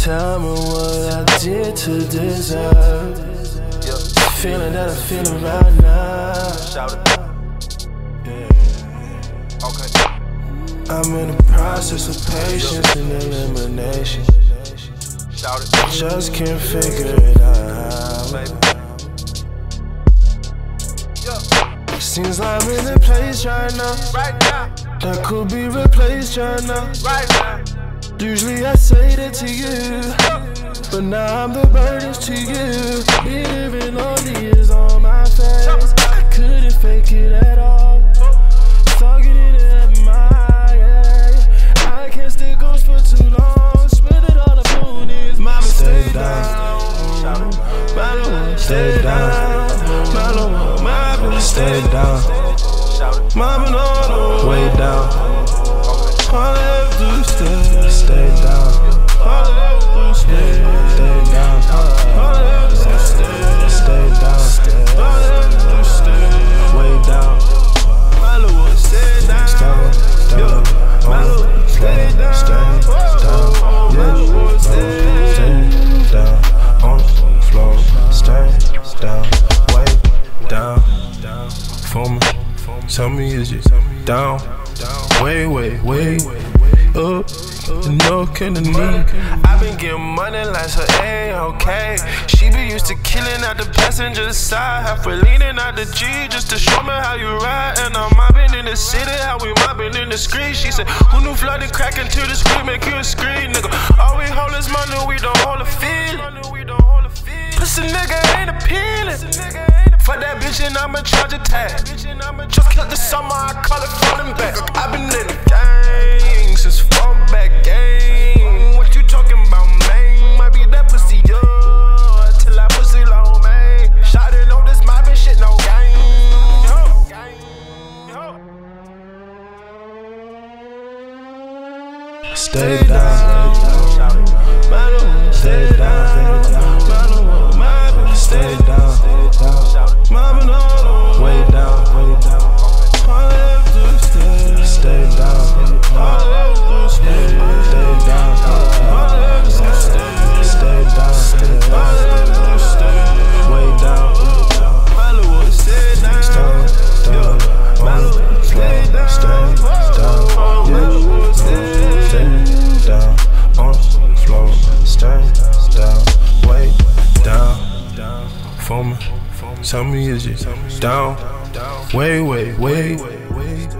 Tell me what I did to deserve the feeling that I'm feeling right now. Shout it. Okay. I'm in the process of patience and elimination. Shout it. Just can't figure it out. Seems like I'm in a place right now that could be replaced right now. Usually I say that to you, but now I'm the burdens to you. Even all the years on my face, I couldn't fake it at all. Talking it at my eye. I can't stay ghost for too long. Spend it all the moon is my mistake. Stay down. Stay down. Stay down. Way down. All I have to stay down. All I have to stay down. All I have to stay down. All I have to stay way down. My little stay down. My little stay down. My little stay down. On the floor. Stay down. Way down. For me. Tell me, is it down? Way up. No can the knee. I've been getting money like her A-okay. She be used to killing out the passenger side, half for leaning out the G just to show me how you ride. And I'm mobbing in the city, how we mobbing in the street. She said, who knew flooding crack into the street make you a screen, nigga? All we hold is money, we don't hold a feeling. Pussy nigga ain't appealing. Fuck that bitch and I'ma charge a tag. Just killed the summer, I call it falling back. I've been in the gang since fall back gang. What you talking about, man? Might be that pussy, yo. Till I pussy low, man. Shawty know this mobbing shit, no gang. Stay down. Stay down. Stay down. Way down. All I have to stay down. All I have to stay down. All I have to stay down. All I have to stay way down. My little stay down. My little stay down. My little stay down. On the floor. Stay down. Way down. For me. Tell me, is it down? Way.